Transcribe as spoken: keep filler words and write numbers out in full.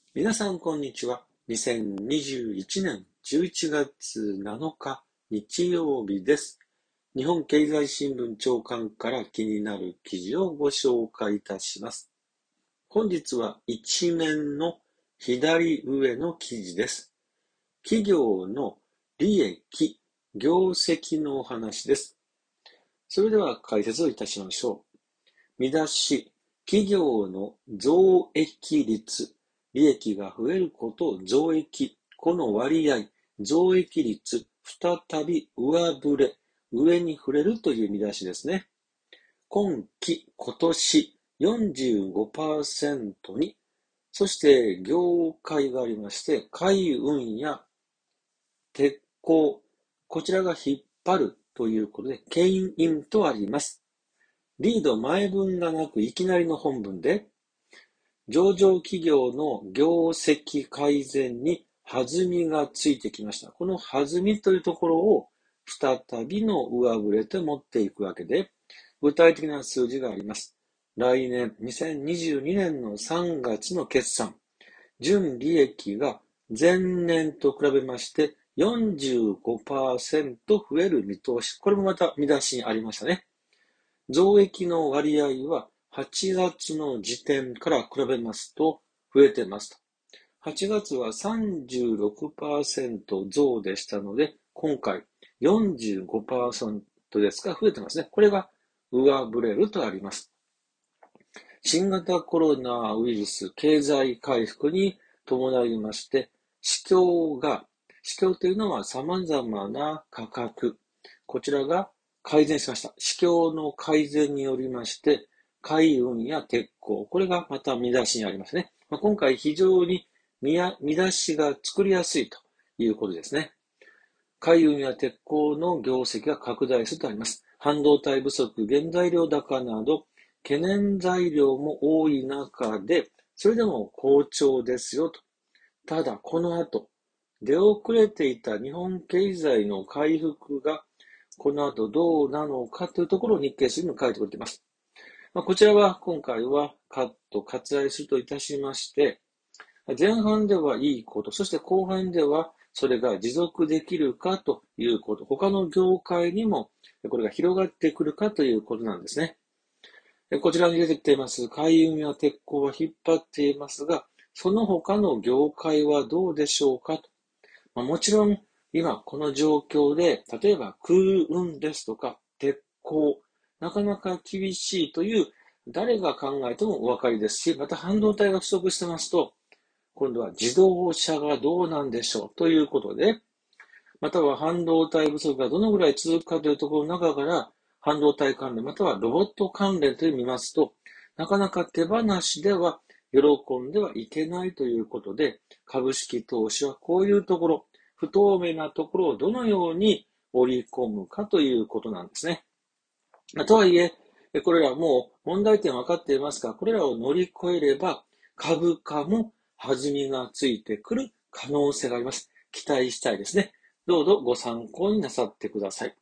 皆さん、こんにちは。にせんにじゅういちねんじゅういちがつなのか、日曜日です。日本経済新聞長官から気になる記事をご紹介いたします。本日は一面の左上の記事です。企業の利益、業績のお話です。それでは解説をいたしましょう。見出し、企業の増益率、利益が増えることを増益、この割合、増益率、再び上振れ、上に触れるという見出しですね。今期、今年 よんじゅうごパーセント に、そして業界がありまして、海運や鉄鋼、こちらが引っ張るということで、牽引とあります。リード前文がなくいきなりの本文で、上場企業の業績改善に弾みがついてきました。この弾みというところを再びの上振れと持っていくわけで、具体的な数字があります。来年にせんにじゅうにねんのさんがつの決算、純利益が前年と比べまして よんじゅうごパーセント 増える見通し。これもまた見出しにありましたね。増益の割合ははちがつの時点から比べますと増えてますと。はちがつは さんじゅうろくパーセント 増でしたので、今回 よんじゅうごパーセント ですが増えてますね。これが上振れるとあります。新型コロナウイルス経済回復に伴いまして、市況が、市況というのは様々な価格、こちらが改善しました。市況の改善によりまして、海運や鉄鋼、これがまた見出しにありますね。まあ、今回非常に見出しが作りやすいということですね。海運や鉄鋼の業績が拡大するとあります。半導体不足、原材料高など、懸念材料も多い中で、それでも好調ですよと。ただ、この後、出遅れていた日本経済の回復が、この後どうなのかというところを日経新聞に書いてくれています。まあ、こちらは今回はカット、割愛するといたしまして、前半ではいいこと、そして後半ではそれが持続できるかということ、他の業界にもこれが広がってくるかということなんですね。こちらに出てきています海運や鉄鋼は引っ張っていますが、その他の業界はどうでしょうかと。まあ、もちろん今この状況で、例えば空運ですとか鉄鋼、なかなか厳しいという誰が考えてもお分かりですし、また半導体が不足してますと、今度は自動車がどうなんでしょうということで、または半導体不足がどのぐらい続くかというところの中から、半導体関連、またはロボット関連という見ますと、なかなか手放しでは喜んではいけないということで、株式投資はこういうところ、不透明なところをどのように織り込むかということなんですね。とはいえ、これらもう問題点分かっていますが、これらを乗り越えれば株価も弾みがついてくる可能性があります。期待したいですね。どうぞご参考になさってください。